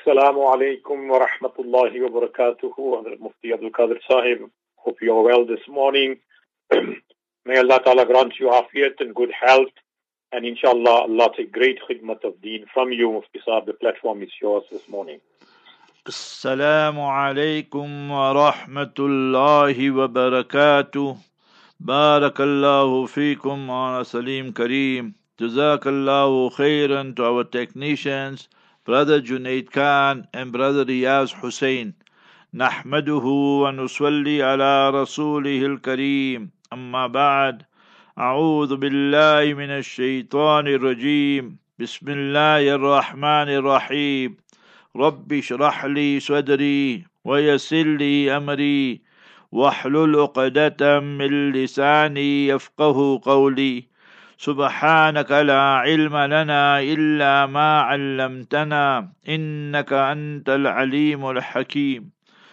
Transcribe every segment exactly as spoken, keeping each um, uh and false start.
Assalamu alaikum wa rahmatullahi wa barakatuhu. Hazrat Mufti Abdul Qadir Sahib, hope you are well this morning. May Allah Ta'ala grant you afiyat and good health. And inshallah, Allah take great khidmat of deen from you, Mufti Sahib. The platform is yours this morning. Assalamu alaikum wa rahmatullahi wa barakatuh. Barakallahu feekum ala Salim Kareem. Jazakallahu khairan to our technicians, Brother Junaid Khan and Brother Riyaz Hussain. Nahmaduhu wa nusalli ala rasulihil Kareem. Amma ba'd. A'udhu billahi minash shaitanir rajim. Bismillahir rahmanir rahim. Rabbi shrah li sadri wa yassir li amri wahlul uqdatam min lisani yafqahu qawli. سبحانك لا علم لنا إلا ما علمتنا إنك أنت العليم الحكيم.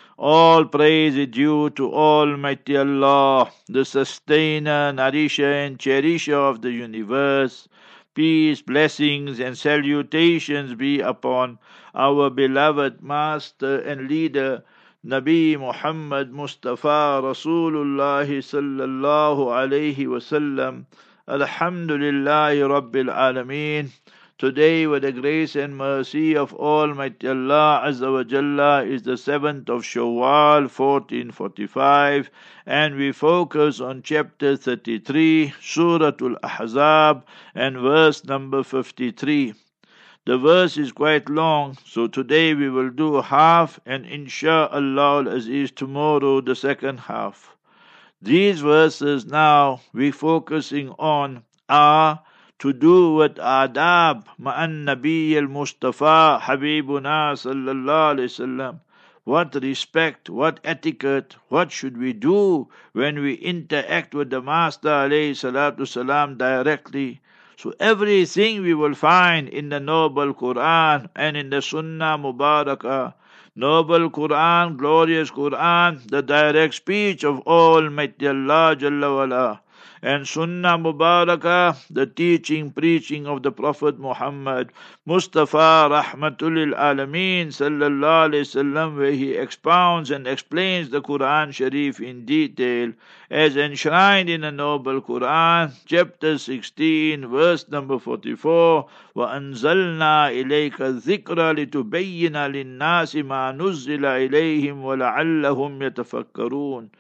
All praise is due to Almighty Allah, the sustainer, nourisher and cherisher of the universe. Peace, blessings and salutations be upon our beloved master and leader, Nabi Muhammad Mustafa Rasulullah sallallahu alayhi wasallam. Alhamdulillahi Rabbil Alameen. Today, with the grace and mercy of Almighty Allah Azza wa Jalla, is the seventh of Shawwal, fourteen forty-five, and we focus on chapter thirty-three, Suratul Ahzab, and verse number fifty-three. The verse is quite long, so today we will do half, and insha'Allah al-Aziz tomorrow the second half. These verses now we focusing on are to do with adab ma'an Nabi al-Mustafa Habibuna sallallahu alayhi wasallam. What respect, what etiquette, what should we do when we interact with the Master alayhi salatu salam directly. So everything we will find in the noble Quran and in the Sunnah Mubarakah. Noble Quran, glorious Quran, the direct speech of Almighty Allah Jalla wala, and Sunnah Mubarakah, the teaching, preaching of the Prophet Muhammad Mustafa Rahmatul Alameen Sallallahu Alaihi Wasallam, where he expounds and explains the Quran Sharif in detail, as enshrined in the noble Quran, chapter sixteen, verse number forty-four. وَأَنزَلْنَا إِلَيْكَ الذِّكْرَ لِتُبَيِّنَ لِلنَّاسِ مَا نُزِّلَ إِلَيْهِمْ وَلَعَلَّهُمْ يَتَفَكَّرُونَ.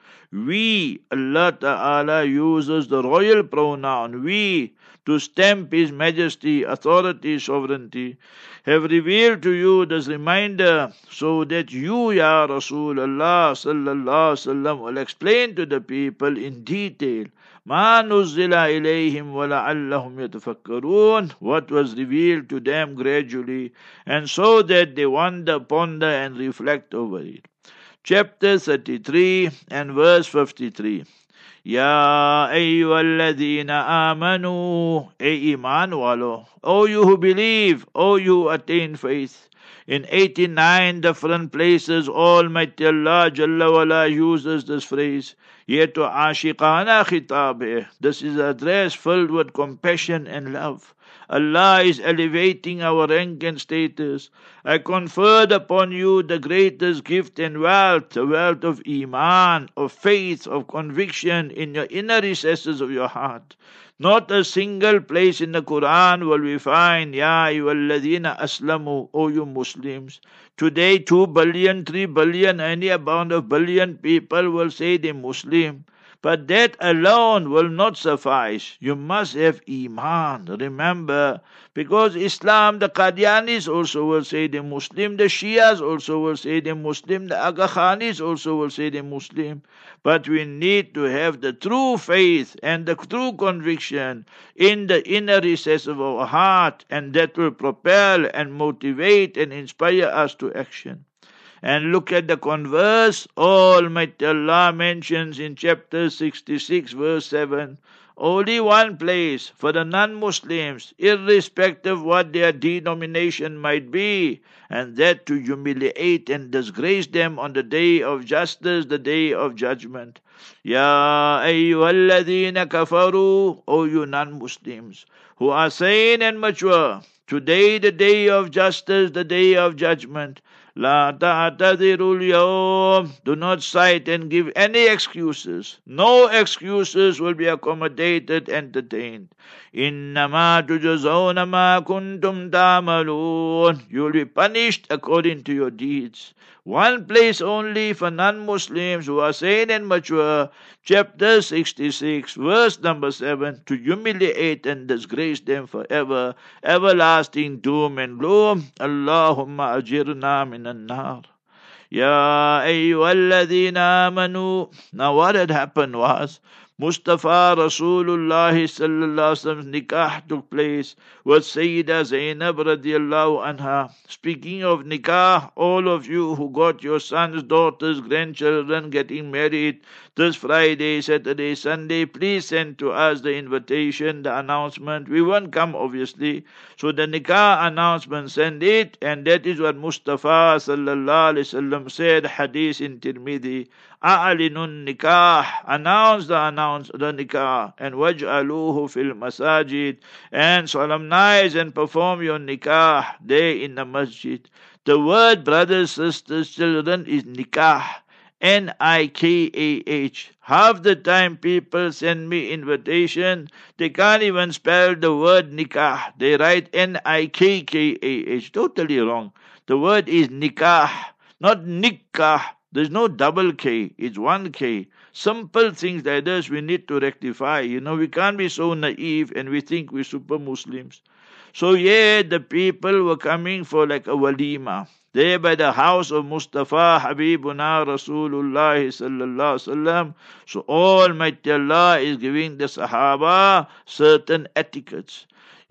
We, Allah Ta'ala uses the royal pronoun, we, to stamp His majesty, authority, sovereignty, have revealed to you this reminder so that you, Ya Rasulullah Sallallahu Alaihi Wasallam, will explain to the people in detail مَا نُزِّلَ إِلَيْهِمْ وَلَعَلَّهُمْ يَتَفَكَّرُونَ, what was revealed to them gradually, and so that they wonder, ponder and reflect over it. Chapter thirty-three and verse fifty-three. Ya ayyuhalladhina amanu, e iman walo, O you who believe, O you who attain faith. In eighty-nine different places Almighty Allah Jalla wala uses this phrase. Yet to ashiqana khitab. This is an address filled with compassion and love. Allah is elevating our rank and status. I conferred upon you the greatest gift and wealth, the wealth of iman, of faith, of conviction in your inner recesses of your heart. Not a single place in the Quran will we find, Ya ayyuhalladhina aslamu, O you Muslims. Today, two billion, three billion, any amount of billion people will say they Muslim. But that alone will not suffice. You must have Iman. Remember, because Islam, the Qadianis also will say they're Muslim, the Shias also will say they're Muslim, the Aga Khanis also will say they're Muslim. But we need to have the true faith and the true conviction in the inner recess of our heart, and that will propel and motivate and inspire us to action. And look at the converse. Almighty Allah mentions in chapter sixty-six, verse seven, only one place for the non-Muslims, irrespective what their denomination might be, and that to humiliate and disgrace them on the day of justice, the day of judgment. Ya ayyuhalladhina kafaru, O you non-Muslims, who are sane and mature, Today, the day of justice, the day of judgment. La ta'tadirul yawm. Do not cite and give any excuses. No excuses will be accommodated, entertained. Innama tujazawna ma kuntum ta'malun. You will be punished according to your deeds. One place only for non-Muslims who are sane and mature, chapter sixty-six, verse number seven, to humiliate and disgrace them forever, everlasting doom and gloom. Allahumma ajirna minan nar. Ya ayyuhalladhina amanu. Now what had happened was, Mustafa Rasulullah sallallahu alaihi wasallam's nikah took place with Sayyida Zainab radiallahu anha. Speaking of nikah, all of you who got your sons, daughters, grandchildren getting married this Friday, Saturday, Sunday, please send to us the invitation, the announcement. We won't come, obviously. So the nikah announcement, send it, and that is what Mustafa sallallahu alaihi wasallam said, hadith in Tirmidhi. A'alinun nikah, announce the announce the nikah, and waj'aluhu fil masajid, and solemnize and perform your nikah there in the masjid. The word, brothers, sisters, children, is nikah. N I K A H. Half the time people send me invitation, they can't even spell the word nikah. They write N I K K A H. Totally wrong. The word is nikah, not nikah. There's no double K, it's one K. Simple things like this we need to rectify. You know, we can't be so naive and we think we're super Muslims. So yeah, the people were coming for like a walima. There by the house of Mustafa Habibuna Rasulullah sallallahu alaihi wasallam. So Almighty Allah is giving the Sahaba certain etiquettes.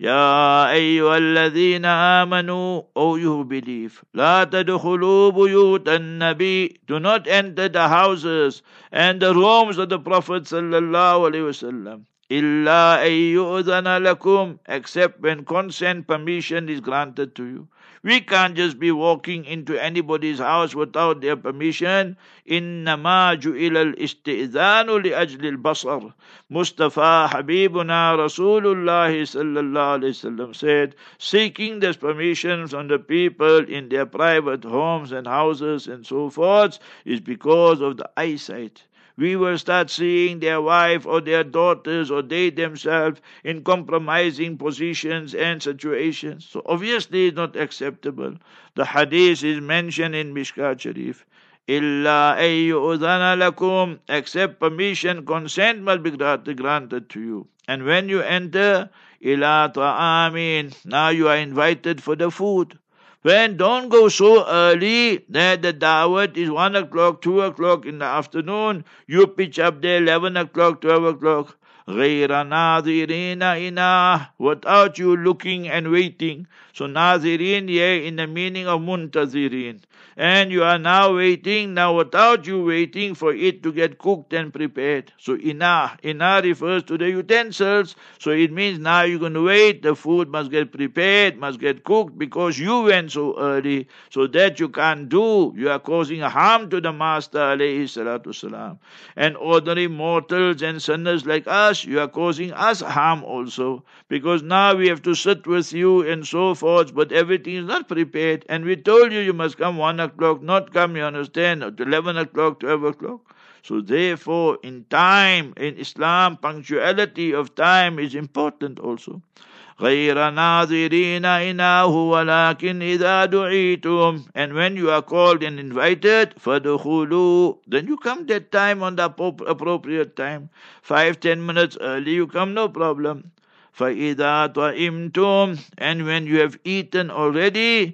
Ya ayyuhalladhina amanu, O you who believe, la tadkhulu buyutan nabi, do not enter the houses and the rooms of the Prophet sallallahu alaihi wasallam. Illa ayyu'dhana lakum, except when consent, permission is granted to you. We can't just be walking into anybody's house without their permission. Innama ju'ila al-istizanu li ajli al-basar. Mustafa Habibuna Rasulullah sallallahu alaihi wasallam said, seeking this permission from the people in their private homes and houses and so forth is because of the eyesight. We will start seeing their wife or their daughters or they themselves in compromising positions and situations. So obviously it's not acceptable. The hadith is mentioned in Mishkat Sharif. Illa ayyu'dhana lakum, except permission, consent must be granted to you. And when you enter, ila ta'amin, now you are invited for the food. When don't go so early that the dawat is one o'clock, two o'clock in the afternoon. You pitch up there eleven o'clock, twelve o'clock. غَيْرَ نَاظِرِينَ إِنَا, without you looking and waiting. So nazirin here in the meaning of muntazirin. And you are now waiting, now without you waiting for it to get cooked and prepared. So ina, ina refers to the utensils. So it means now you're going to wait, the food must get prepared, must get cooked because you went so early. So that you can't do. You are causing harm to the Master alayhi salatu salam. And ordinary mortals and sinners like us, you are causing us harm also. Because now we have to sit with you and so forth, but everything is not prepared. And we told you you must come one o'clock, not come, you understand, at eleven o'clock, twelve o'clock. So therefore, in time, in Islam, punctuality of time is important also. غَيْرَ نَاظِرِينَ إِنَاهُ وَلَكِنْ إِذَا دُعِيتُمْ, and when you are called and invited, فَدُخُلُوا, then you come that time on the appropriate time. Five, ten minutes early, you come, no problem. فَإِذَا طَعِمْتُمْ, and when you have eaten already,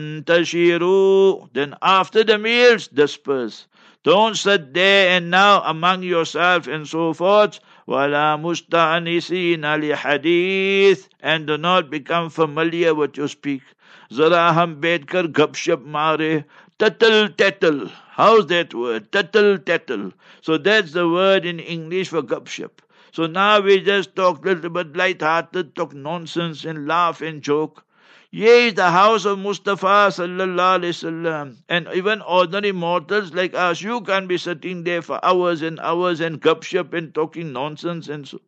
فَانْتَشِرُوا, then after the meals, disperse. Don't sit there and now among yourself and so forth. وَلَا مُسْتَأْنِسِينَ لِحَدِيث, and do not become familiar with your speak. Zara hum bedkar gupshup mare, tattle tattle. How's that word? Tattle tattle. So that's the word in English for gupshup. So now we just talk a little bit light-hearted, talk nonsense and laugh and joke. Yea, the house of Mustafa sallallahu alaihi wasallam, and even ordinary mortals like us, you can't be sitting there for hours and hours and gupshup and talking nonsense and so.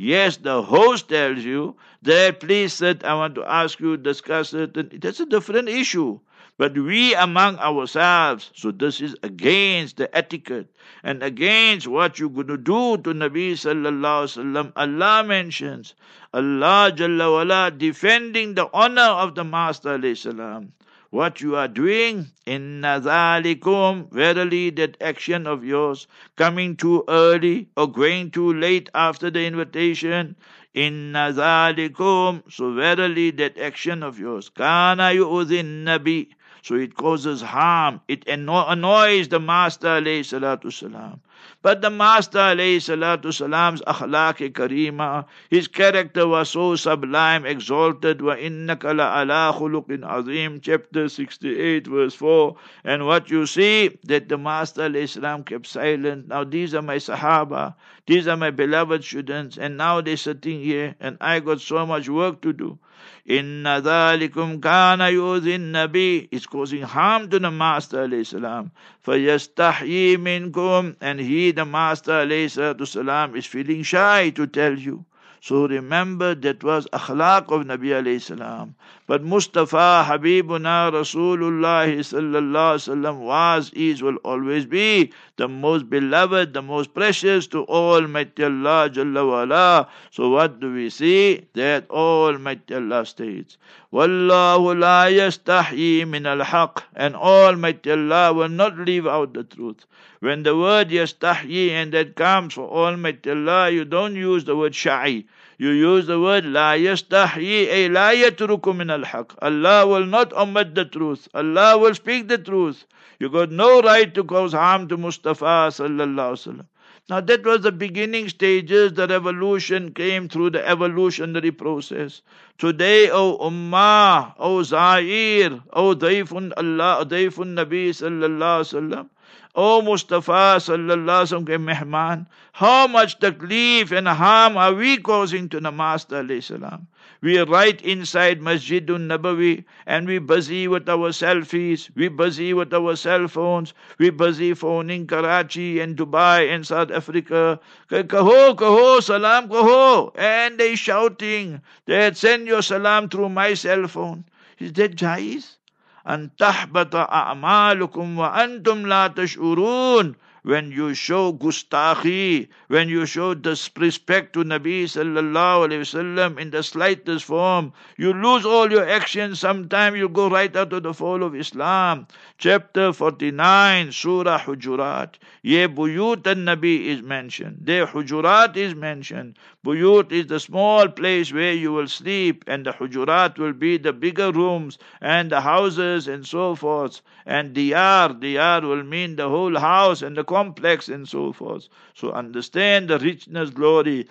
Yes, the host tells you that please sit, I want to ask you, discuss it. And that's a different issue. But we among ourselves, so this is against the etiquette and against what you're going to do to Nabi sallallahu alaihi wasallam. Allah mentions, Allah Jalla wala defending the honor of the Master alayhi salam. What you are doing, inna dhalikum, verily that action of yours, coming too early or going too late after the invitation, inna dhalikum, so verily that action of yours, kana yu'udhin nabi, so it causes harm, it anno- annoys the Master alayhi salatu salam. But the Master alayhi salatu salam's akhlaq karima, his character was so sublime, exalted. Wa innaka la ala khuluqin azim, chapter sixty-eight, verse four. And what you see, that the Master alayhi salam kept silent. Now these are my Sahaba, these are my beloved students, and now they're sitting here, and I got so much work to do. Inna dhalikum kana yudhin nabi, it's causing harm to the Master alayhi salam. Fayastahyi minkum, and he, the Master alayhi salatu salam, is feeling shy to tell you. So remember, that was akhlaq of Nabi alayhi salam. But Mustafa Habibuna Rasulullah sallallahu alaihi wasallam was, is, will always be the most beloved, the most precious to Almighty Allah Jalla wala. So what do we see? That Almighty Allah states, Wallahu la yastahyi min al-haq, and Almighty Allah will not leave out the truth. When the word yastahyi and that comes for Almighty Allah, you don't use the word sha'i. You use the word la yastahyi, ay la yatruku min al-haq. Allah will not omit the truth. Allah will speak the truth. You got no right to cause harm to Mustafa sallallahu alaihi wasallam. Now that was the beginning stages. The revolution came through the evolutionary process. Today, O Ummah, O Zair, O Daifun Allah, Daifun Nabi sallallahu alaihi wasallam, O Mustafa sallallahu alaihi wasallam ke mehman, how much taklif and harm are we causing to the Master alayhi salam? We are right inside Masjidun Nabawi, and we busy with our selfies, we busy with our cell phones, we busy phoning Karachi and Dubai and South Africa. Kaho, kaho, salam kaho. And they shouting that send your salam through my cell phone. Is that jais? أن تحبط أعمالكم وأنتم لا تشعرون. When you show gustakhi, when you show disrespect to Nabi sallallahu alayhi wasallam in the slightest form, you lose all your actions. Sometime you go right out of the fold of Islam. Chapter forty-nine, Surah Hujurat. Ye Buyut al-Nabi is mentioned. There Hujurat is mentioned. Buyut is the small place where you will sleep, and the Hujurat will be the bigger rooms and the houses and so forth. And diyar, diyar will mean the whole house and the complex and so forth. So understand the richness, glory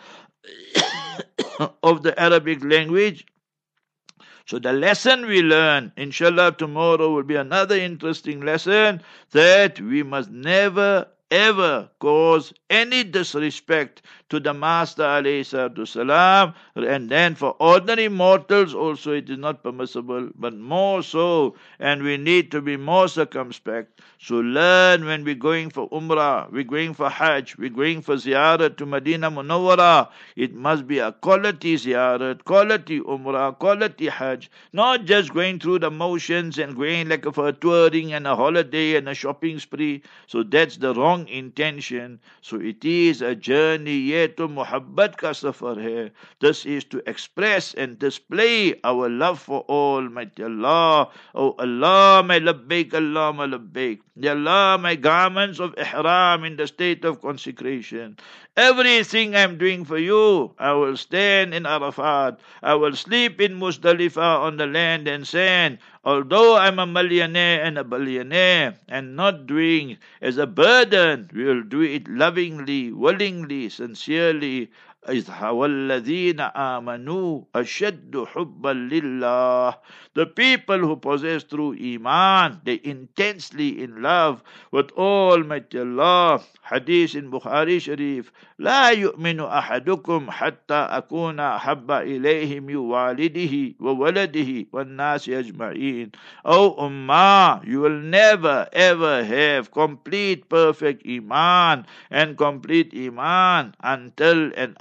of the Arabic language. So the lesson we learn, inshallah, tomorrow will be another interesting lesson, that we must never ever cause any disrespect to the Master alayhi salatu salam. And then for ordinary mortals also it is not permissible, but more so, and we need to be more circumspect. So learn when we're going for Umrah, we're going for Hajj, we're going for Ziyarat to Medina Munawwara, it must be a quality Ziyarat, quality Umrah, quality Hajj, not just going through the motions and going like for a touring and a holiday and a shopping spree. So that's the wrong intention. So it is a journey, ye to muhabbat ka safar hai. This is to express and display our love for Almighty Allah. Oh Allah, my labbaik, Allah, my labbaik. Ya Allah, my garments of ihram in the state of consecration. Everything I'm doing for you, I will stand in Arafat, I will sleep in Muzdalifah on the land and sand. Although I'm a millionaire and a billionaire, and not doing as a burden, we will do it lovingly, willingly, sincerely. إِذْ وَالَّذِينَ آمَنُوا أَشَدُّ حُبًّا لِلَّهِ. The people who possess true Iman, they intensely in love with Almighty Allah. Hadith in Bukhari Sharif. لا يؤمن أحدكم حتى أكون أحب إليه من والده وولده والناس أجمعين. O Ummah, you will never ever have complete perfect Iman and complete Iman until and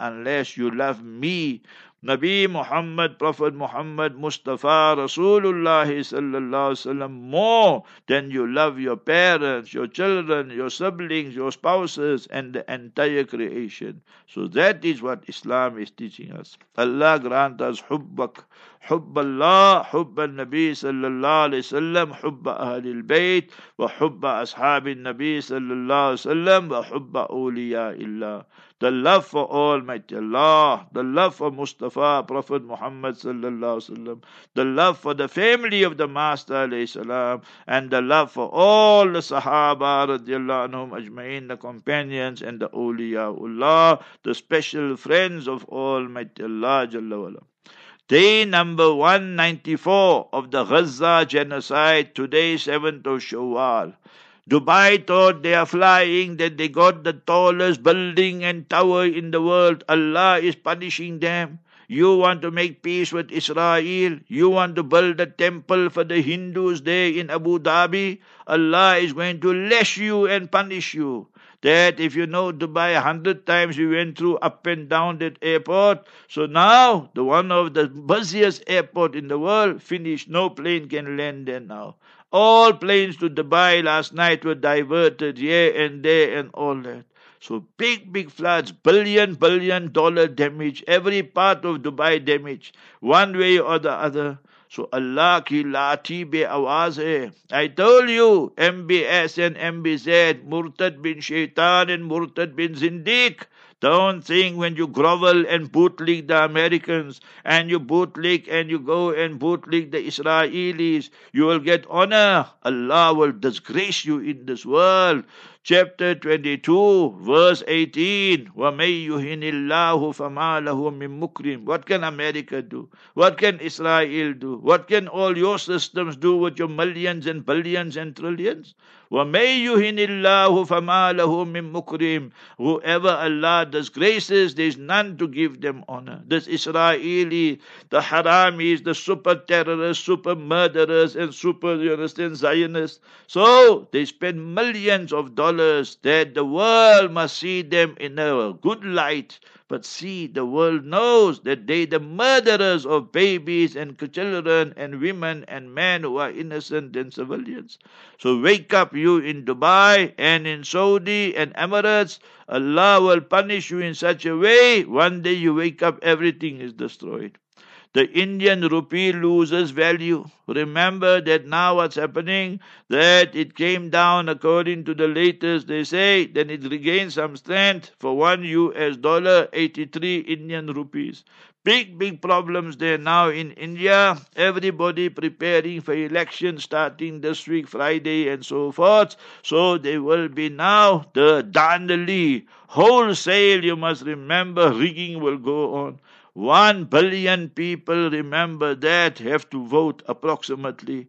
unless you love me, Nabi Muhammad, Prophet Muhammad, Mustafa, Rasulullah sallallahu alaihi wasallam, more than you love your parents, your children, your siblings, your spouses, and the entire creation. So that is what Islam is teaching us. Allah grant us hubbak, حب الله حب النبي صلى الله عليه وسلم حب أهل البيت وحب أصحاب النبي صلى الله عليه وسلم وحب أولياء الله. The love for Almighty Allah, the love for Mustafa, Prophet Muhammad sallallahu alaihi wasallam, the love for the family of the Master alayhi salam, and the love for all the Sahaba radiallahu anhum ajma'in, the companions and the awliyaullah, the special friends of Almighty Allah Jalla wala. Day number one ninety-four of the Gaza genocide, today seventh of Shawwal. Dubai thought they are flying, that they got the tallest building and tower in the world. Allah is punishing them. You want to make peace with Israel? You want to build a temple for the Hindus there in Abu Dhabi? Allah is going to lash you and punish you. That if you know Dubai a hundred times, we went through up and down that airport. So now, the one of the busiest airport in the world, finished. No plane can land there now. All planes to Dubai last night were diverted here and there and all that. So big, big floods, billion, billion dollar damage, every part of Dubai damaged, one way or the other. So Allah ki lati be awaz hai. I told you, M B S and M B Z, Murtad bin Shaitan and Murtad bin Zindiq. Don't think when you grovel and bootleg the Americans and you bootleg and you go and bootleg the Israelis, you will get honor. Allah will disgrace you in this world. Chapter twenty-two, verse eighteen. وَمَن يُهِنِ اللَّهُ فَمَا لَهُ مِن مُكْرِمٍ. What can America do? What can Israel do? What can all your systems do with your millions and billions and trillions? وَمَن يُهِنِ اللَّهُ فَمَا لَهُ مِن مُكْرِمٍ. Whoever Allah disgraces, there is none to give them honor. This Israeli, the Haramis, the super terrorists, super murderers, and super, you understand, Zionists. So they spend millions of dollars that the world must see them in a good light. But see, the world knows that they the murderers of babies and children and women and men who are innocent and civilians. So wake up, you in Dubai and in Saudi and Emirates. Allah will punish you in such a way, one day you wake up, everything is destroyed. The Indian rupee loses value. Remember that now what's happening, that it came down according to the latest, they say, then it regained some strength for one U S dollar, eighty-three Indian rupees. Big, big problems there now in India. Everybody preparing for election starting this week, Friday and so forth. So there will be now the Dandali, wholesale, you must remember, rigging will go on. One billion people, remember that, have to vote approximately.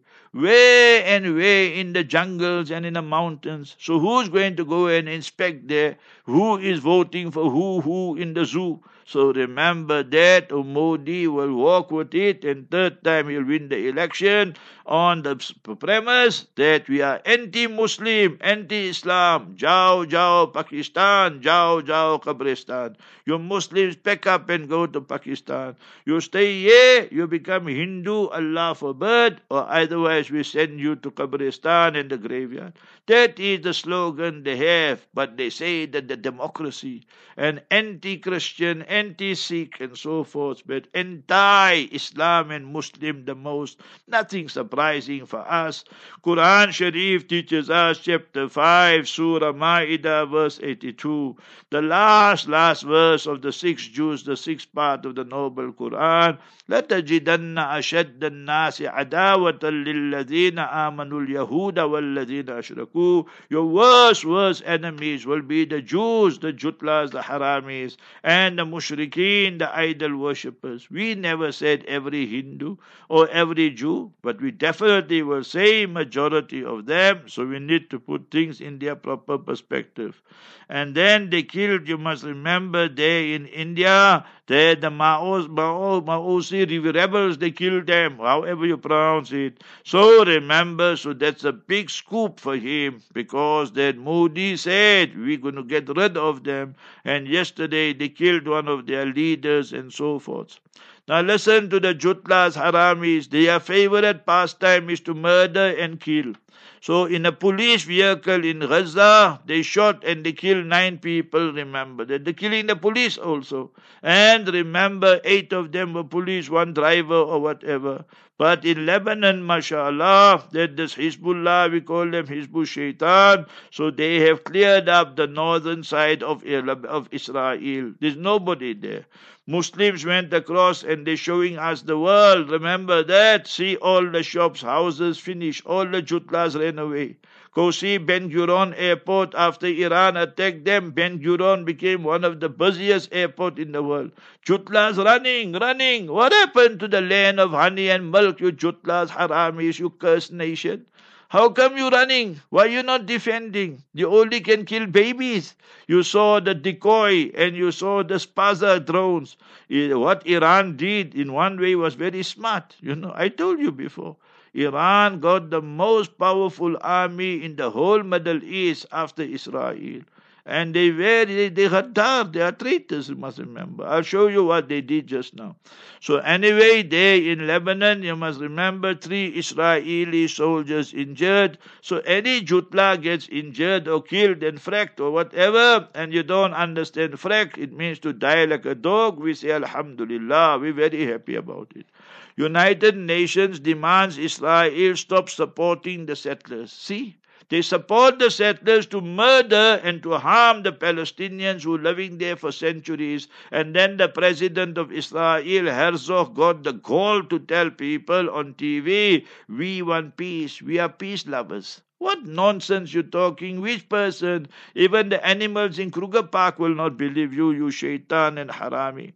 Way and way in the jungles and in the mountains. So who's going to go and inspect there? Who is voting for who, who in the zoo? So remember that Modi will walk with it, and third time he'll win the election on the premise that we are anti-Muslim, anti-Islam. Jao, jao, Pakistan. Jao, jao, Kabristan. You Muslims pack up and go to Pakistan. You stay here, you become Hindu, Allah forbid, or otherwise we send you to Kabristan and the graveyard. That is the slogan they have, but they say that the democracy and anti-Christian, anti-Sikh and so forth, but anti-Islam and Muslim the most. Nothing surprising for us. Quran Sharif teaches us, chapter five, Surah Ma'idah, verse eighty-two. The last, last verse of the sixth juz, the sixth part of the noble Quran. لَتَجِدَنَّ أَشَدَّ النَّاسِ عَدَاوَةً لِلَّذِينَ آمَنُوا الْيَهُودَ وَالَّذِينَ أَشْرَكُوا. Your worst, worst enemies will be the Jews, the Jutlas, the Haramis, and the Mushrikeen, the idol worshippers. We never said every Hindu or every Jew, but we definitely will say majority of them, so we need to put things in their proper perspective. And then they killed, you must remember, there in India, there the Maos, Mao, Maosi rebels, they killed them, however you pronounce it. So remember, so that's a big scoop for him, because that Modi said, we're going to get rid of them. And yesterday they killed one of their leaders and so forth. Now listen to the Jutlas, Haramis. Their favorite pastime is to murder and kill. So in a police vehicle in Gaza, they shot and they killed nine people, remember. They're killing the police also. And remember, eight of them were police, one driver or whatever. But in Lebanon, mashallah, that this Hezbollah, we call them Hizbul Shaitan, so they have cleared up the northern side of, of Israel. There's nobody there. Muslims went across and they're showing us the world. Remember that? See all the shops, houses finished. All the Jutlas ran away. Go see Ben Gurion Airport after Iran attacked them. Ben Gurion became one of the busiest airports in the world. Jutlas running, running. What happened to the land of honey and milk, you Jutlas, Haramis, you cursed nation? How come you running? Why you not defending? You only can kill babies. You saw the decoy and you saw the Spaza drones. What Iran did in one way was very smart. You know, I told you before. Iran got the most powerful army in the whole Middle East after Israel. And they were, they, they Ghaddar, they are traitors, you must remember. I'll show you what they did just now. So anyway, there in Lebanon, you must remember, three Israeli soldiers injured. So any Jutla gets injured or killed and fracked or whatever, and you don't understand frack, it means to die like a dog, we say Alhamdulillah, we're very happy about it. United Nations demands Israel stop supporting the settlers. See? They support the settlers to murder and to harm the Palestinians who are living there for centuries. And then the president of Israel, Herzog, got the gall to tell people on T V, we want peace, we are peace lovers. What nonsense you're talking? Which person? Even the animals in Kruger Park will not believe you, you shaitan and harami.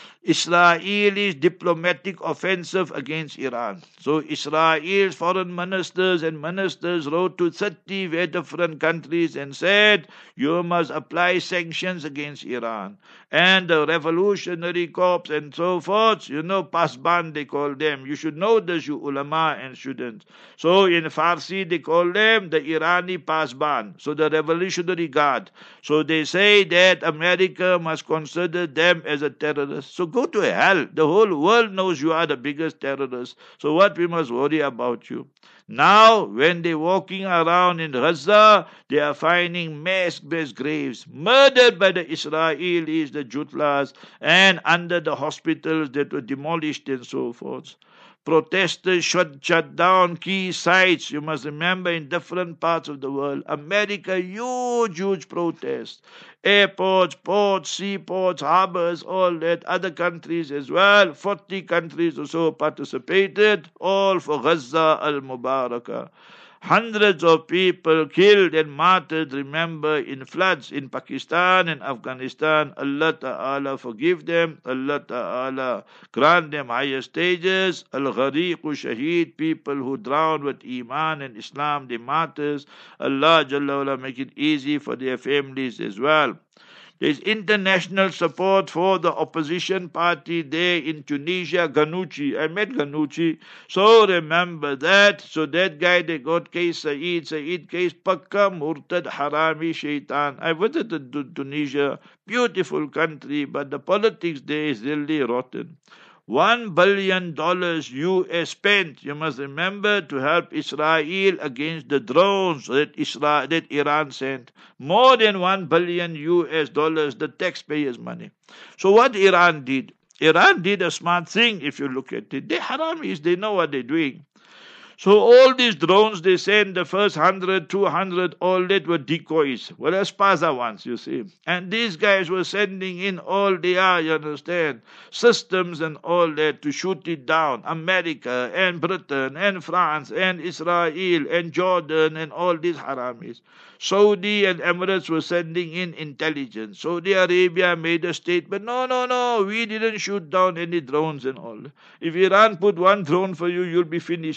Israel's diplomatic offensive against Iran. So Israel's foreign ministers and ministers wrote to thirty very different countries and said, you must apply sanctions against Iran. And the Revolutionary Corps and so forth, you know, Pasban they call them. You should know this, you ulama and students. So in Farsi they call them the Irani Pasban, so the Revolutionary Guard. So they say that America must consider them as a terrorist. So go to hell. The whole world knows you are the biggest terrorist. So what we must worry about you? Now, when they're walking around in Gaza, they are finding mass graves, murdered by the Israelis, the Jutlas, and under the hospitals that were demolished and so forth. Protesters shut, shut down key sites, you must remember, in different parts of the world. America, huge, huge protests. Airports, ports, seaports, harbors, all that. Other countries as well. forty countries or so participated, all for Gaza al-Mubarakah. Hundreds of people killed and martyred, remember, in floods in Pakistan and Afghanistan. Allah Ta'ala forgive them. Allah Ta'ala grant them higher stages. Al-Ghariqu Shaheed, people who drown with Iman and Islam, the martyrs. Allah Jalla wala make it easy for their families as well. There's international support for the opposition party there in Tunisia, Ghannouchi. I met Ghannouchi. So remember that. So that guy, they got case Saeed. Saeed case Pakka Murtad Harami Shaitan. I visited Tunisia. Beautiful country, but the politics there is really rotten. One billion dollars U S spent, you must remember, to help Israel against the drones that Israel, that Iran sent. More than one billion U S dollars, the taxpayers' money. So what Iran did? Iran did a smart thing if you look at it. They haramis, they know what they're doing. So all these drones they sent, the first one hundred, two hundred, all that were decoys. Well, as Spaza ones, you see. And these guys were sending in all they are, you understand, systems and all that to shoot it down. America and Britain and France and Israel and Jordan and all these haramis. Saudi and Emirates were sending in intelligence. Saudi Arabia made a statement, no, no, no, we didn't shoot down any drones and all. If Iran put one drone for you, you'll be finished, Saudi and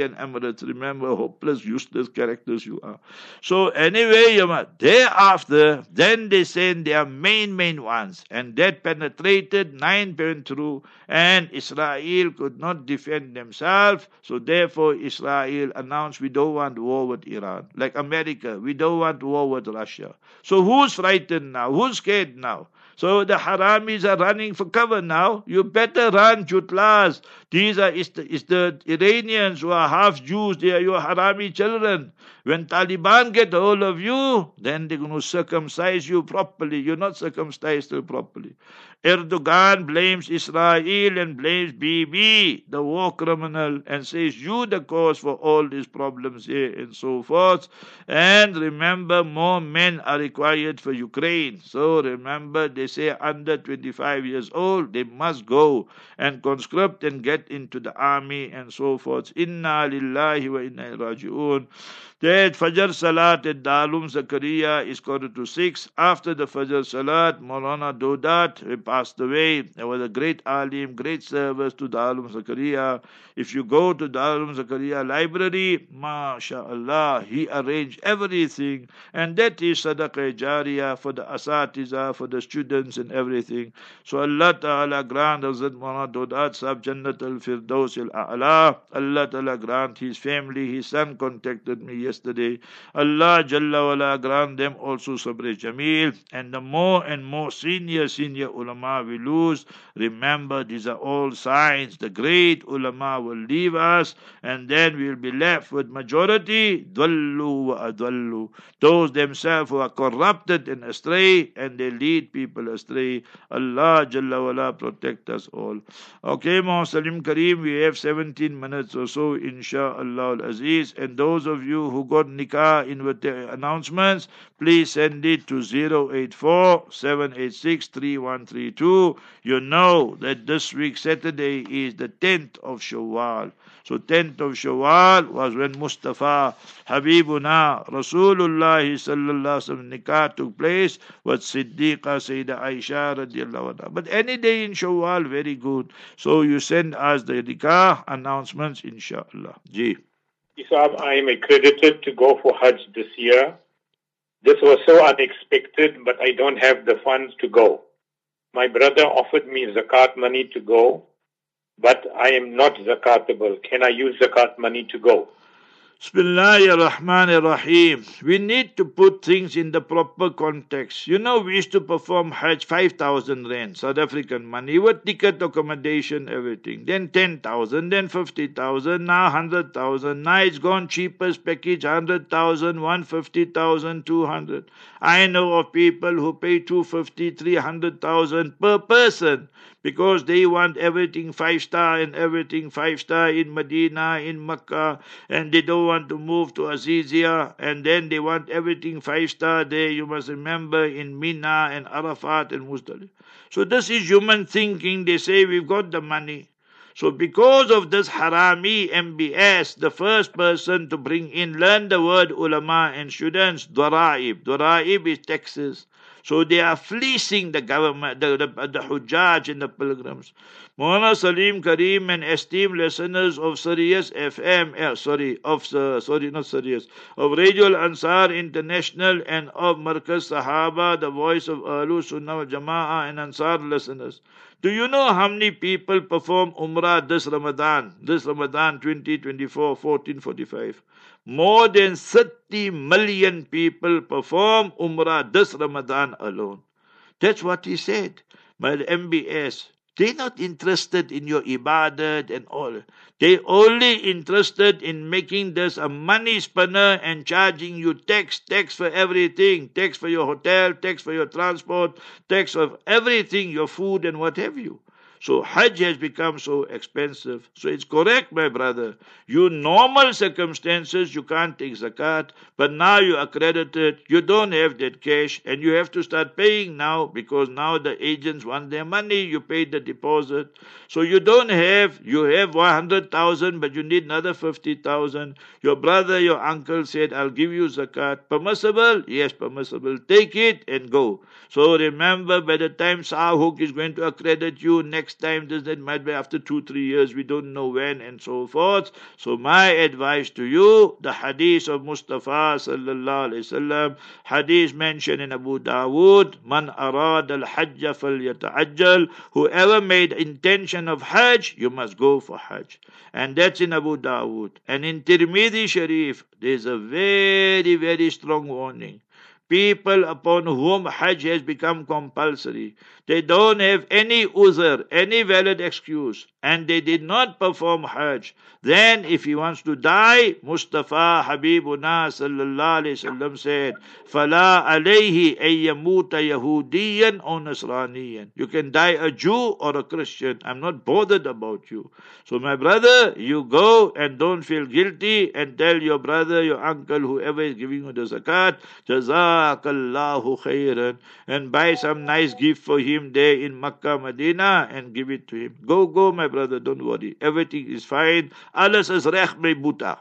and Emirates. Remember, hopeless, useless characters you are. So anyway, thereafter, then they sent their main, main ones, and that penetrated nine went through, and Israel could not defend themselves. So therefore, Israel announced, we don't want war with Iran. Like America, we don't want war with Russia. So who's frightened now? Who's scared now? So the Haramis are running for cover now. You better run, Jutlas. These are is the, is the Iranians who are half Jews. They are your Harami children. When Taliban get hold of you, then they're going to circumcise you properly. You're not circumcised still properly. Erdogan blames Israel and blames Bibi, the war criminal, and says you the cause for all these problems here and so forth. And remember, more men are required for Ukraine. So remember, they say under twenty-five years old, they must go and conscript and get into the army and so forth. Inna lillahi wa inna ilaihi raji'un. That Fajr Salat at Darul Zakaria is quarter to six. After the Fajr Salat, Maulana Dodat passed away. There was a great alim, great service to Darul Zakaria. If you go to Darul Zakaria library, MashaAllah, he arranged everything. And that is Sadaqah Jariyah for the Asatiza, for the students and everything. So Allah Ta'ala grant Hazrat Maulana Dodat Sahib Jannat al-Firdaus al-A'la. Allah Ta'ala grant his family. His son contacted me yesterday. Allah Jalla wala grant them also Sabr Jameel. And the more and more senior, senior ulama we lose, remember these are all signs. The great ulama will leave us, and then we'll be left with majority, dwallu wa adwallu. Those themselves who are corrupted and astray, and they lead people astray. Allah Jalla wala protect us all. Okay, Salim Kareem, we have seventeen minutes or so, inshaAllah al-Aziz. And those of you who got nikah in with the announcements, please send it to zero eight four, seven eight six, three one three two. You know that this week Saturday is the tenth of Shawwal. So tenth of Shawwal was when Mustafa Habibuna Rasulullah sallallahu alaihi wasallam nikah took place with Siddiqa Sayyidah Aisha radiallahu anha. But any day in Shawwal, very good. So you send us the nikah announcements, inshallah. Ji. Isab, I am accredited to go for Hajj this year. This was so unexpected, but I don't have the funds to go. My brother offered me zakat money to go, but I am not zakatable. Can I use zakat money to go? Bismillahir Rahmanir Rahim. We need to put things in the proper context. You know, we used to perform Hajj five thousand rand, South African money, with ticket, accommodation, everything. Then ten thousand, then fifty thousand, now one hundred thousand. Now it's gone cheapest package, one hundred thousand, one hundred fifty thousand, two hundred. I know of people who pay two hundred fifty, three hundred thousand per person, because they want everything five star and everything five star in Medina, in Makkah, and they don't want to move to Azizia, and then they want everything five star there. You must remember in Mina and Arafat and Muzdalifah. So this is human thinking. They say we've got the money. So because of this harami M B S, the first person to bring in, learn the word ulama and students, Dwaraib. Dwaraib is taxes. So they are fleecing the government, the, the, the Hujjaj and the pilgrims. Maulana Salim Kareem and esteemed listeners of Sirius F M, eh, sorry, of uh, sorry, not Sirius, of Radio Ansar International and of Markaz Sahaba, the voice of Ahlul Sunnah wal Jama'ah and Ansar listeners. Do you know how many people perform Umrah this Ramadan? This Ramadan twenty twenty-four, fourteen forty-five. More than thirty million people perform Umrah this Ramadan alone. That's what he said. By the M B S. They're not interested in your ibadat and all. They're only interested in making this a money spinner and charging you tax, tax for everything, tax for your hotel, tax for your transport, tax of everything, your food and what have you. So Hajj has become so expensive. So it's correct, my brother. You normal circumstances, you can't take zakat, but now you're accredited, you don't have that cash, and you have to start paying now, because now the agents want their money, you paid the deposit. So you don't have, you have one hundred thousand, but you need another fifty thousand. Your brother, your uncle said, I'll give you zakat. Permissible? Yes, permissible. Take it and go. So remember, by the time Sahuk is going to accredit you next next time, this, that might be after two, three years, we don't know when, and so forth. So my advice to you, the hadith of Mustafa sallallahu alaihi wasallam, hadith mentioned in Abu Dawood, man arad al-hajj falyata'ajjal, whoever made intention of Hajj, you must go for Hajj. And that's in Abu Dawood. And in Tirmidhi Sharif, there's a very, very strong warning. People upon whom Hajj has become compulsory, they don't have any uzr, any valid excuse, and they did not perform Hajj. Then if he wants to die, Mustafa Habibuna sallallahu alayhi wasallam said, فَلَا عَلَيْهِ أَن يَمُوتَ يَهُودِيًّا أَوْ نَصْرَانِيًّا. You can die a Jew or a Christian. I'm not bothered about you. So my brother, you go and don't feel guilty and tell your brother, your uncle, whoever is giving you the zakat, Jazakallahu khairan, and buy some nice gift for him there in Makkah, Medina, and give it to him. Go, go, my brother, don't worry. Everything is fine. Alles is recht by Buddha.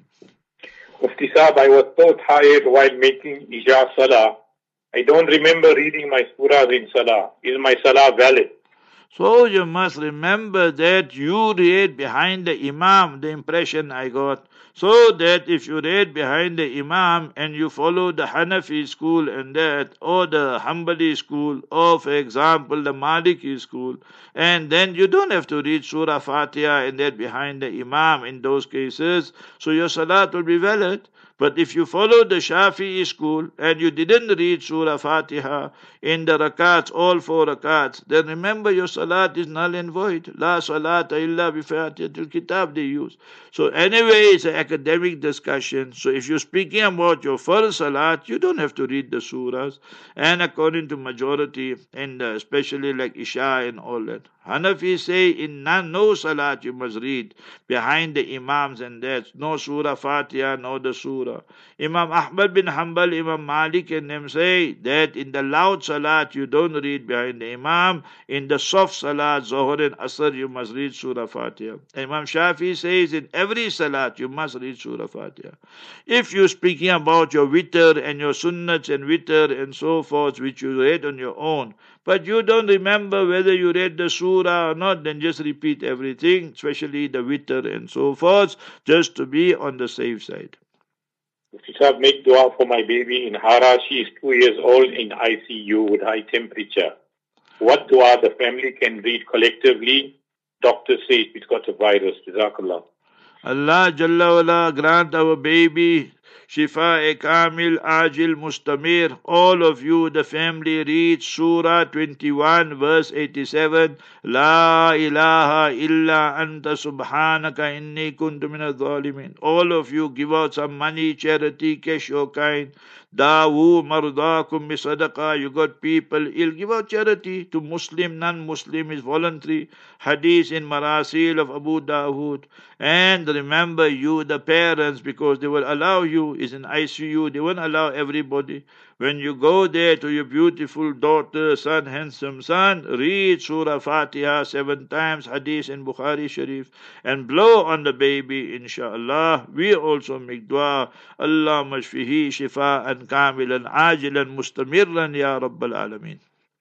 Mufti Saab, I was so tired while making Isha Salah. I don't remember reading my surahs in Salah. Is my Salah valid? So you must remember that you read behind the Imam, the impression I got. So that if you read behind the Imam and you follow the Hanafi school and that, or the Hanbali school, or for example the Maliki school, and then you don't have to read Surah Fatiha and that behind the Imam in those cases, so your Salat will be valid. But if you follow the Shafi'i school and you didn't read Surah Fatiha in the rakats, all four rakats, then remember your salat is null and void. La salata illa bi Fatihatul Kitab they use. So anyway, it's an academic discussion. So if you're speaking about your first salat, you don't have to read the surahs. And according to majority, and especially like Isha and all that, Hanafi say in none, no salat you must read behind the imams and that, no surah Fatiha, no the surah. Imam Ahmad bin Hanbal, Imam Malik and them say that in the loud salat you don't read behind the imam. In the soft salat, Zohar and Asr, you must read surah Fatiha. Imam Shafi says in every salat you must read surah Fatiha. If you're speaking about your witr and your sunnats and witr and so forth, which you read on your own, but you don't remember whether you read the surah or not, then just repeat everything, especially the witr and so forth, just to be on the safe side. Mufti Saab, make dua for my baby in Hara. She is two years old in I C U with high temperature. What dua the family can read collectively? Doctor says it's got a virus. Jazakallah. Allah Jalla wala grant our baby Shifa Kamil Ajil Mustamir. All of you, the family, read Surah twenty-one, verse eighty-seven. La ilaha illa anta subhanaka inni kuntu minadh dhalimin. All of you, give out some money, charity, cash or kind. Dawu mardakum bi sadaqa. You got people ill, give out charity to Muslim, non-Muslim is voluntary. Hadith in Marasil of Abu Dawood. And remember you, the parents, because they will allow you, is in I C U, they won't allow everybody. When you go there to your beautiful daughter, son, handsome son, read Surah Fatiha seven times, Hadith in Bukhari Sharif, and blow on the baby, inshallah. We also make dua, Allah mashfihi shifa'an kamilan ajilan mustamirran ya Rabbal Alameen.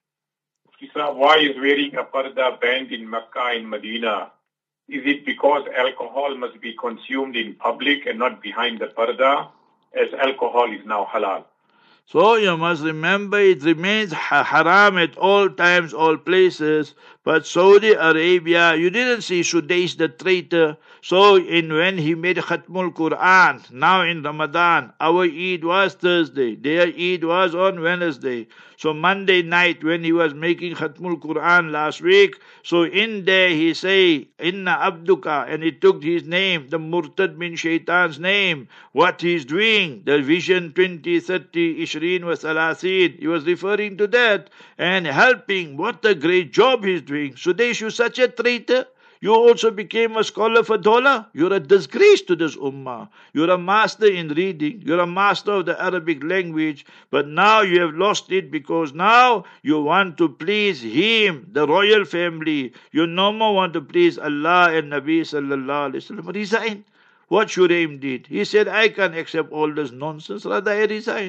Why is wearing a parda banned in Mecca and Medina? Is it because alcohol must be consumed in public and not behind the parda, as alcohol is now halal? So you must remember it remains haram at all times, all places. But Saudi Arabia, you didn't see Sudais the traitor. So in when he made Khatmul Quran, now in Ramadan, our Eid was Thursday, their Eid was on Wednesday. So Monday night when he was making Khatmul Quran last week, so in there he say, Inna Abduka, and he took his name, the Murtad bin Shaitan's name, what he's doing, the vision twenty, thirty, Ishreen wa Salasin, he was referring to that, and helping, what a great job he's doing. Sudesh, you such a traitor. You also became a scholar for dollar. You're a disgrace to this ummah. You're a master in reading. You're a master of the Arabic language. But now you have lost it because now you want to please him, the royal family. You no more want to please Allah and Nabi sallallahu alaihi wasallam. Resign. What Shuraim did. He said, I can't accept all this nonsense. Rather, I resign.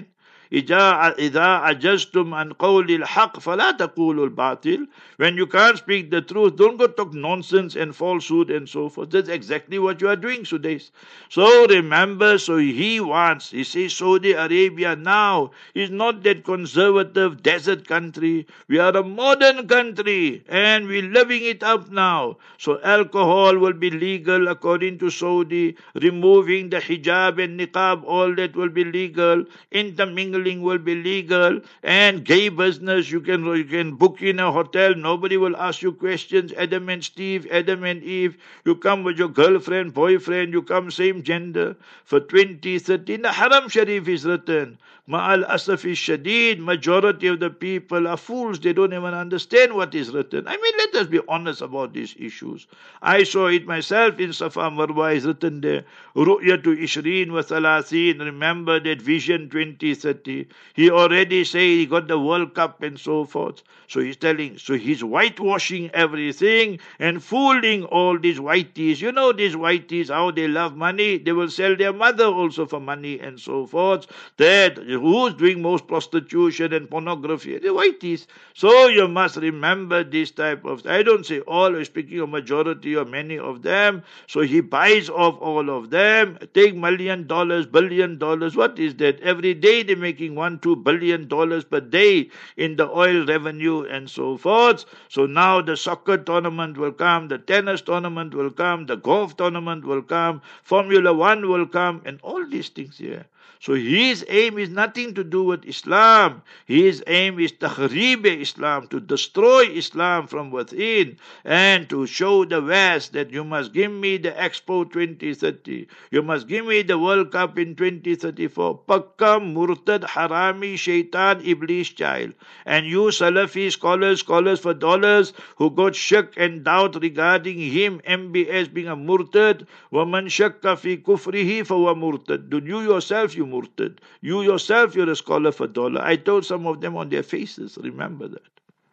إِذَا إِذَا عَجَزْتُمْ عَنْ قَوْلِ الْحَقِّ فَلَا تَقُولُوا الْبَاطِلِ. When you can't speak the truth, don't go talk nonsense and falsehood and so forth. That's exactly what you are doing today. So remember, so he wants, he says Saudi Arabia now is not that conservative desert country. We are a modern country and we're living it up now. So alcohol will be legal according to Saudi, removing the hijab and niqab, all that will be legal, intermingling will be legal, and gay business, you can, you can book in a hotel, nobody will ask you questions. Adam and Steve, Adam and Eve, you come with your girlfriend, boyfriend, you come same gender. For twenty, thirty, in the Haram Sharif is written, Ma'al Asafi Shadid, majority of the people are fools, they don't even understand what is written. I mean, let us be honest about these issues. I saw it myself in Safa Marwa, is written there, Ru'yatu Ishreen wa Thalathin, remember that vision twenty thirty. He already say he got the World Cup and so forth. So he's telling, so he's whitewashing everything and fooling all these whiteys. You know these whiteys, how they love money. They will sell their mother also for money and so forth. That who's doing most prostitution and pornography? The whiteys. So you must remember this type of, I don't say all, I'm speaking of majority or many of them. So he buys off all of them, take million dollars, billion dollars. What is that? Every day they're making one, two billion dollars per day in the oil revenue and so forth. So now the soccer tournament will come, the tennis tournament will come, the golf tournament will come, Formula One will come, and all these things here. So his aim is nothing to do with Islam. His aim is tahrib Islam, to destroy Islam from within and to show the West that you must give me the Expo twenty thirty. You must give me the World Cup in twenty thirty-four. Pakka, Murtad, Harami, Shaitan, Iblis child. And you Salafi scholars, scholars for dollars who got shak and doubt regarding him, M B S being a Murtad, وَمَنْ شَكَّ فِي كُفْرِهِ فَهُوَ مُرْتَدٌ. Do you yourself, you Murtad. You yourself, you're a scholar for dollar. I told some of them on their faces. Remember that.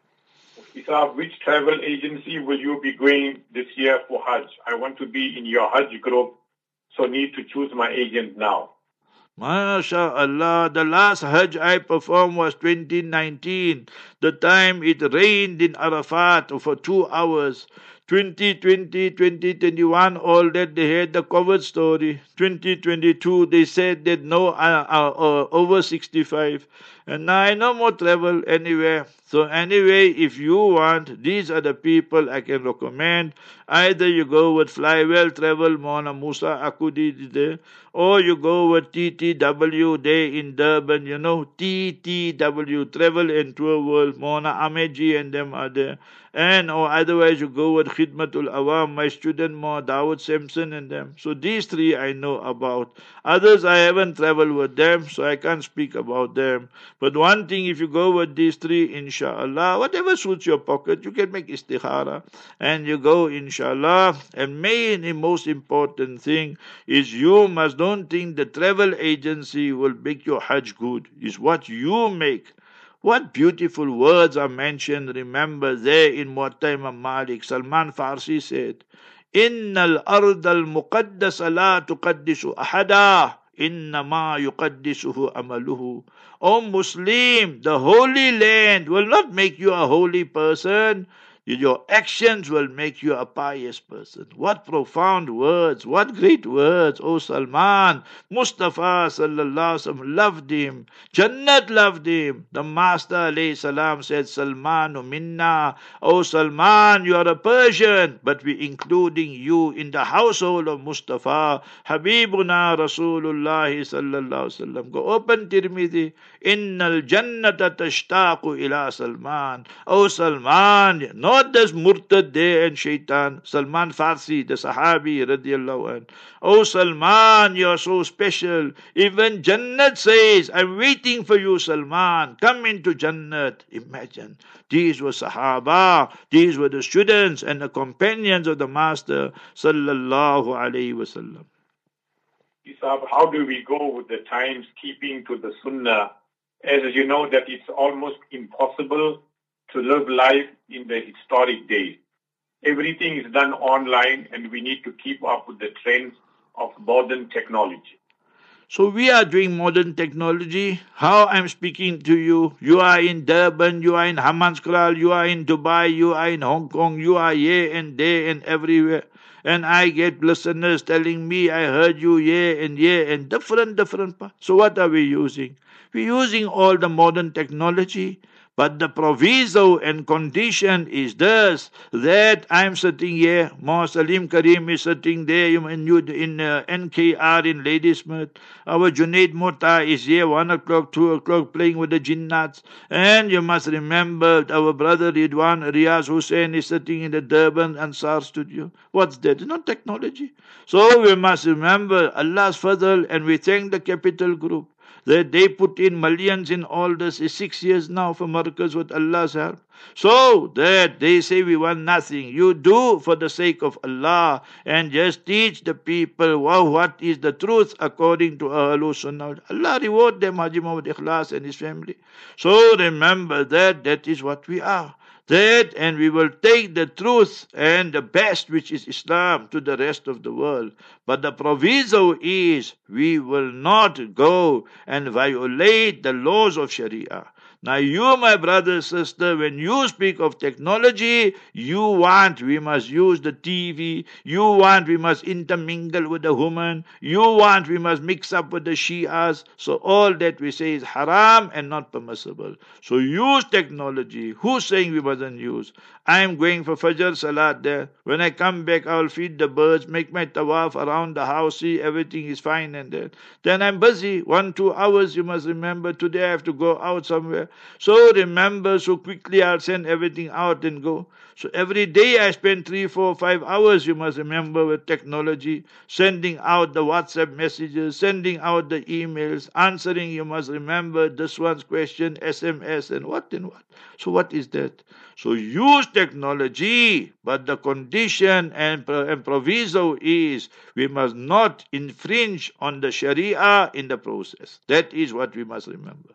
Isab, which travel agency will you be going this year for Hajj? I want to be in your Hajj group, so need to choose my agent now. MashaAllah, the last Hajj I performed was twenty nineteen. The time it rained in Arafat for two hours. twenty twenty, twenty twenty-one, all that they had the COVID story. twenty twenty-two, they said that no uh, uh, uh, over sixty-five. And now I no more travel anywhere. So anyway, if you want, these are the people I can recommend. Either you go with Flywell Travel, Mona Musa Akudi there, or you go with T T W there in Durban, you know, T T W, Travel and Tour World, Mona Ameji and them are there. And or otherwise you go with Khidmatul Awam, my student Mo Dawood Simpson and them. So these three I know about. Others I haven't traveled with them, so I can't speak about them. But one thing, if you go with these three, inshallah, whatever suits your pocket, you can make istikhara. And you go, inshallah. And main and most important thing is you must don't think the travel agency will make your Hajj good. It's what you make. What beautiful words are mentioned, remember, there in Muwatta Imam Malik. Salman Farsi said, Innal ardal muqaddasa la tuqaddisu ahada, innama yuqaddisuhu amaluhu. O Muslim, the holy land will not make you a holy person. Your actions will make you a pious person. What profound words, what great words. O Salman, Mustafa sallallahu alaihi wasallam loved him. Jannat loved him. The Master alayhi salam said, Salmanu minna. O Salman, you are a Persian, but we including you in the household of Mustafa. Habibuna Rasulullah sallallahu alaihi wasallam. Go open Tirmidhi. Innal jannata tashtaqu ila Salman. O Salman, no Not this Murtad there and Shaitan. Salman Farsi, the Sahabi, radiallahu anh. Oh Salman, you're so special. Even Jannat says, I'm waiting for you, Salman. Come into Jannat. Imagine. These were Sahaba. These were the students and the companions of the Master, sallallahu alayhi wasallam. Isab, how do we go with the times keeping to the Sunnah? As you know that it's almost impossible to live life in the historic days. Everything is done online and we need to keep up with the trends of modern technology. So we are doing modern technology. How I'm speaking to you, you are in Durban, you are in Hammanskraal, you are in Dubai, you are in Hong Kong, you are here and there and everywhere. And I get listeners telling me, I heard you here and here and different, different parts. So what are we using? We're using all the modern technology. But the proviso and condition is this, that I'm sitting here, Mo Salim Karim is sitting there in, in uh, N K R in Ladysmith. Our Junaid Murta is here, one o'clock, two o'clock, playing with the jinnats. And you must remember our brother Ridwan Riaz Hussain is sitting in the Durban Ansar studio. What's that? It's not technology. So we must remember Allah's fadl, and we thank the Capital Group that they put in millions in all this. Is six years now for Markaz with Allah's help. So that they say we want nothing. You do for the sake of Allah and just teach the people wow, what is the truth according to Ahlul Sunnah. Allah reward them, Haji Muhammad Ikhlas and his family. So remember that that is what we are. That, and we will take the truth and the best, which is Islam, to the rest of the world. But the proviso is we will not go and violate the laws of Sharia. Now you, my brother, sister, when you speak of technology, you want we must use the T V, you want we must intermingle with the woman, you want we must mix up with the Shias. So all that we say is haram and not permissible. So use technology. Who's saying we mustn't use? I am going for Fajr Salat there. When I come back, I will feed the birds, make my tawaf around the house, see everything is fine and then. Then I'm busy. One, two hours, you must remember. Today I have to go out somewhere. So remember, so quickly I'll send everything out and go. So every day I spend three, four, five hours, you must remember, with technology, sending out the WhatsApp messages, sending out the emails, answering, you must remember, this one's question, S M S and what and what. So what is that? So use technology, but the condition and, and proviso is we must not infringe on the Sharia in the process. That is what we must remember.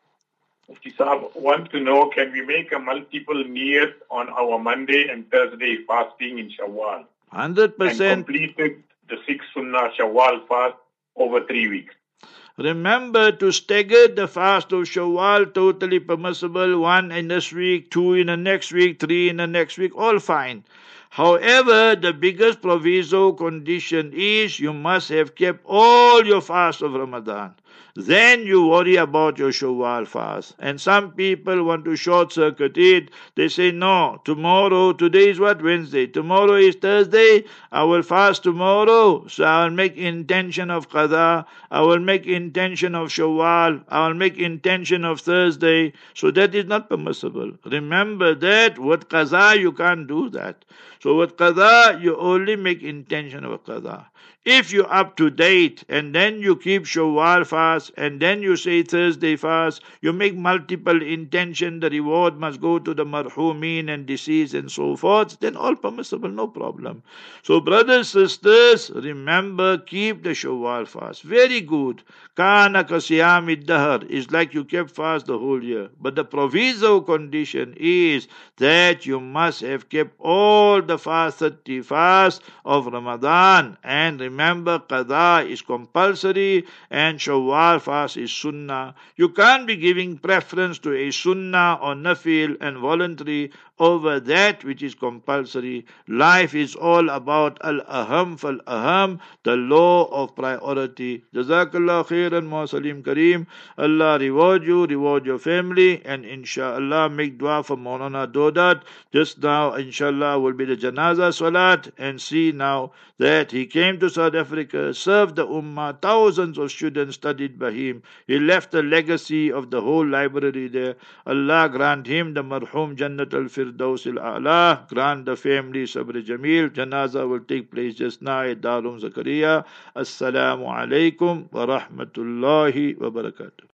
Mufti Sahab want to know, can we make a multiple niyat on our Monday and Thursday fasting in Shawwal? one hundred percent. And completed the six Sunnah Shawwal fast over three weeks. Remember to stagger the fast of Shawwal, totally permissible. One in this week, two in the next week, three in the next week, all fine. However, the biggest proviso condition is you must have kept all your fast of Ramadan. Then you worry about your Shawwal fast. And some people want to short circuit it. They say, no, tomorrow, today is what? Wednesday. Tomorrow is Thursday. I will fast tomorrow. So I will make intention of Qadha. I will make intention of Shawwal. I will make intention of Thursday. So that is not permissible. Remember that with Qadha you can't do that. So with Qadha you only make intention of Qadha. If you're up to date and then you keep Shawwal fast and then you say Thursday fast, you make multiple intention, the reward must go to the marhumin and deceased and so forth, then all permissible, no problem. So brothers, sisters, remember, keep the Shawwal fast. Very good. Kana kasiyamid dahar is like you kept fast the whole year. But the proviso condition is that you must have kept all the fast, thirty fast of Ramadan, and remember, Qadha is compulsory and Shawwal fast is sunnah. You can't be giving preference to a sunnah or nafil and voluntary over that which is compulsory. Life is all about al-aham fal-aham, the law of priority. Jazakallah khairan, Ma Salim Kareem. Allah reward you, reward your family, and inshallah make dua for Maulana Dodat. Just now, inshallah, will be the Janaza Salat, and see now that he came to South Africa, served the Ummah, thousands of students studied by him. He left a legacy of the whole library there. Allah grant him the marhum Jannat al-Firdaus al-A'la, grant the family Sabr Jameel. Janaza will take place just now at Darul Zakaria. Assalamu alaikum wa rahmatullahi wa barakatuh.